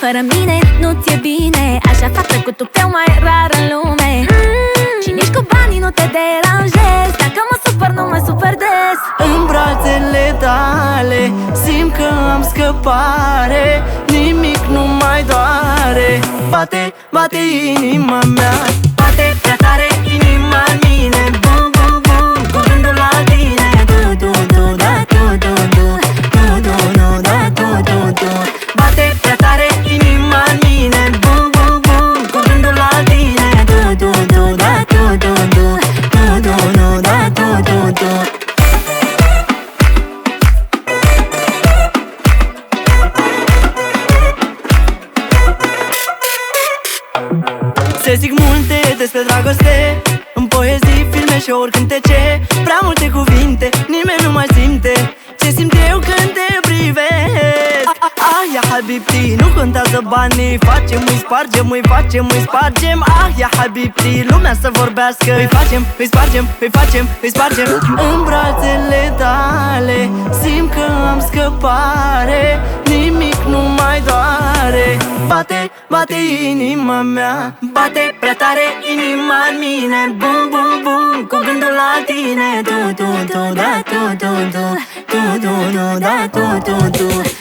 Fără mine nu ți-e bine, așa fată cu tupeu mai rar în lume. Și nici cu banii nu te deranjezi, dacă mă supăr nu mă supăr des. În brațele tale simt că am scăpare, nimic nu mai doare. Bate, bate inima mea, bate prea tare inima în mine. Bum, bum, bum, cu gândul la tine. Du, du, du, da, du, du, du. Du, du, du, da, du, du, du. Bate prea tare inima în mine. Bum, bum, bum, cu gândul la tine. Du, du, du, da, du, du, du. Du, du, du, da, du, du, du. Se zic multe despre dragoste în poezii, filme, show-uri, cântece. Prea multe cuvinte, nimeni nu mai simte ce simt eu când te privesc. Ya habibti, nu contează banii, facem, îi spargem, îi facem, îi spargem. Ya habibti, lumea să vorbească, îi facem, îi spargem, îi facem, îi spargem. În brațele tale simt că am scăpare, nimic nu mai doare. Bate, bate inima mea, bate prea tare inima în mine. Bum, bum, bum, cu gândul la tine. Du, du, du, da, du, du, du. Du, du, du, da, du, du, du.